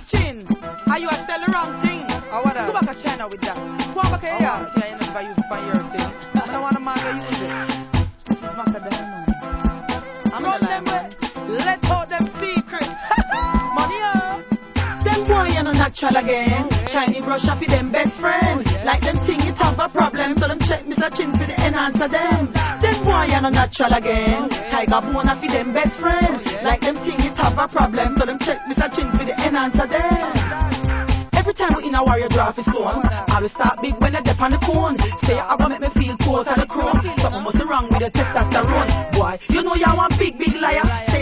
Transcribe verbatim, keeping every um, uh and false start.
Chin, are you a tell the wrong thing? Or what? Go back to China with that. Go back here, yeah. See, you never use it for your thing. I don't want a man to use it. Smack a damn man. I'm Run them way. Let out them secrets. Money up. Them boy you no natural again. Shiny brush off with them best friend. Like them thing it have a problem. So them check Mister Chin for the enhancer them. Them boy you no natural again. Tiger bone off with them best friend. Like them thing it have a problem. So them check Mister Chin for the enhancer them. Every time we in a warrior draft is stone, I will start big when I dip on the phone. Say I gonna make me feel totally chrome. Something must be wrong with the testosterone. Boy, you know you want big big liar. Say